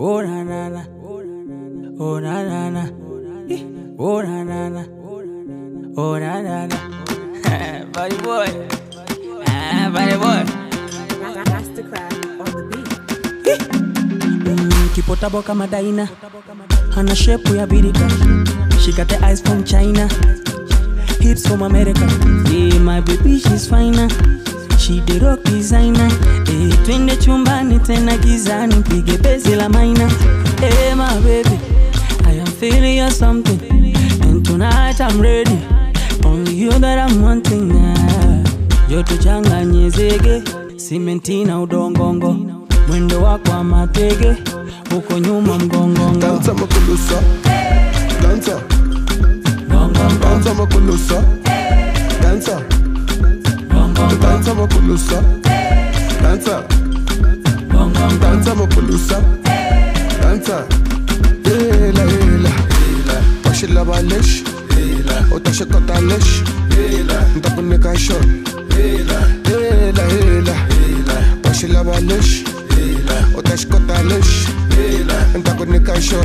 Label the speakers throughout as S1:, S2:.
S1: Oh na na na, oh na na na, oh na na na, oh na na na. Body boy, body boy.
S2: Mastercraft on the beat.
S1: Kipotabo kama Daina, hana shepu ya birika. She got the eyes from China, hips from America. Yeah, my baby she's finer. She the rock designer. Twende chumbani tena gizani, pige bezi la maina. Hey my baby, I am feeling you something, and tonight I'm ready. Only you that I'm wanting now. Joto changanye zege, simenti na udongongo. Mwendo wako wa matege, uko nyuma mgongongo.
S3: Danza makulusa, danza, danza makulusa, danza, danza makulusa, danza, danza makulusa, danza. Hela hela, washila balish, utashikota lish, ntakunika shot. Hela hela, washila balish, utashikota lish, ntakunika shot.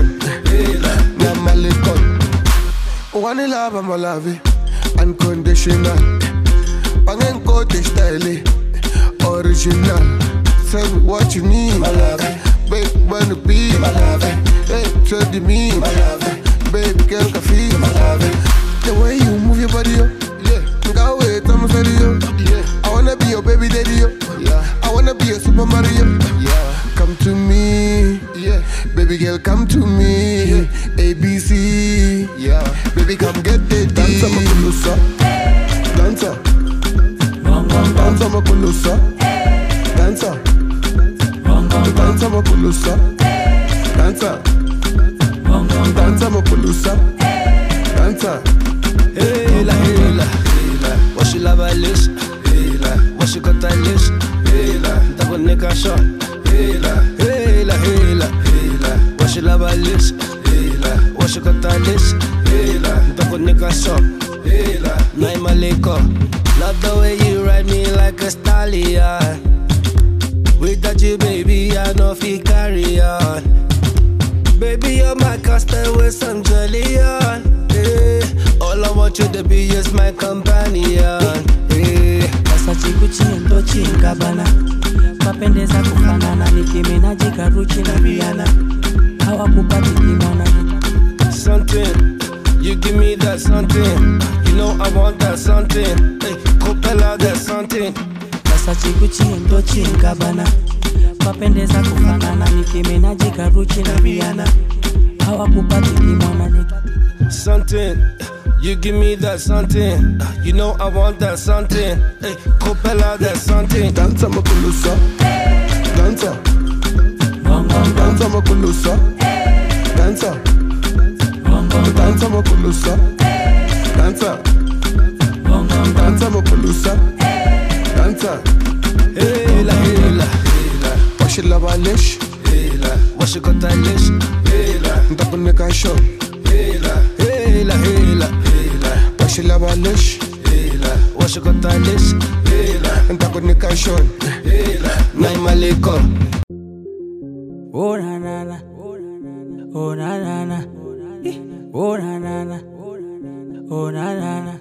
S3: Nyamalikon, wani lava malavi, unconditional. Pangen kote style, original. Say what you need, my love. Baby, wanna be, my love. Hey, trust me, my love. Baby, girl, can feel, my love. The way you move your body, yeah. Go away, I'm ready, yeah. I wanna be your baby daddy, yeah. I wanna be your Super Mario, yeah. Come to me, yeah. Baby girl, come to me, yeah. ABC, yeah. Baby, come get the D. Danza makulusa, danza. Danza makulusa, danza. Danza makulusa, danza. Danza makulusa, danza.
S4: Hela hela, washila balish, washikota lish, ntakunika shot. Hela hela, washila balish, washikota lish, ntakunika shot. Naimaliko, love the way you ride me like a stallion. Without you, baby, I know if you carry on. Baby, you're my castaway, some jelly on. All I want you to be is my companion.
S1: Sasa chikuchi ndo chingabana, mapendeza kufanana, Nicki Minaj Karuchi na Rihanna. Hawakupati kimona.
S4: Something, you give me that something. You know I want that something. Hey, Coppella, that something.
S1: Sasa chikuchi ndo chingabana, mapendeza kufanana, Nicki Minaj Karuchi na Rihanna. Hawakupati kimona.
S4: Something, you give me that something. You know I want that something. Hey, Coppella, that something.
S3: Danza makulusa, danza. Danza makulusa, danza. Danza makulusa, danza. Danza makulusa, danza.
S4: Hela hela,
S3: washila balish,
S4: washikota lish,
S3: ntakunika shot.
S4: Hela hela,
S3: washila balish,
S4: washikota lish,
S3: ntakunika shot.
S4: Naimaliko.
S1: Oh na na na, oh na na na, oh na na na, oh na na na.